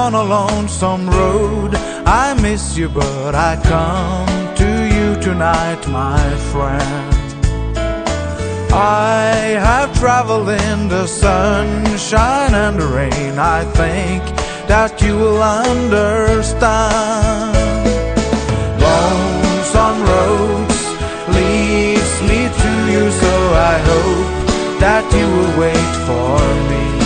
down a lonesome road. I miss you, but I come to you tonight, my friend. I have traveled in the sunshine and the rain. I think that you will understand. Lonesome roads leads me to you, so I hope that you will wait for me.